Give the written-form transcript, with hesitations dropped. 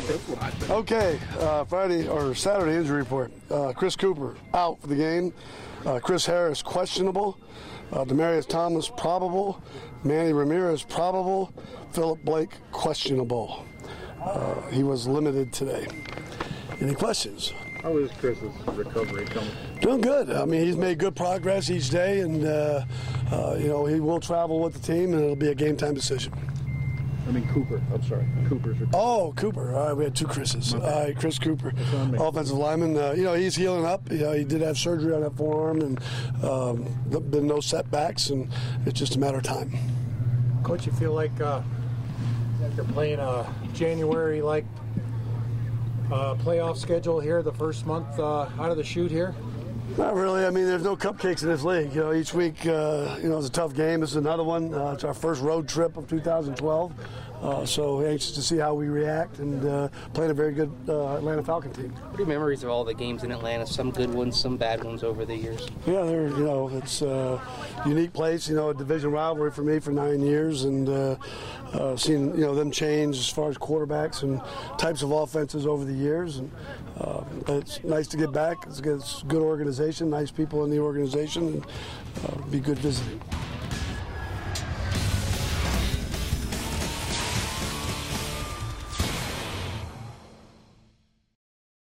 Okay, Friday or Saturday injury report. Chris Cooper out for the game. Chris Harris questionable. Demaryius Thomas probable. Manny Ramirez probable. Philip Blake questionable. He was limited today. Any questions? How is Chris's recovery coming? Doing good. I mean, he's made good progress each day, and he will travel with the team, and it'll be a game time decision. I mean Cooper. I'm sorry. Cooper's recovery. Oh, Cooper. All right, we had two Chris's. All right, Chris Cooper, offensive lineman. He's healing up. He did have surgery on that forearm, and been no setbacks, and it's just a matter of time. Coach, you feel like you're playing a January-like playoff schedule here, the first month out of the chute here? Not really. I mean, there's no cupcakes in this league. Each week, it's a tough game. This is another one. It's our first road trip of 2012. So anxious to see how we react and playing a very good Atlanta Falcon team. What are your memories of all the games in Atlanta? Some good ones, some bad ones over the years. Yeah, it's a unique place. A division rivalry for me for 9 years, and seeing them change as far as quarterbacks and types of offenses over the years. And it's nice to get back. It's good organization, nice people in the organization, and be good visiting.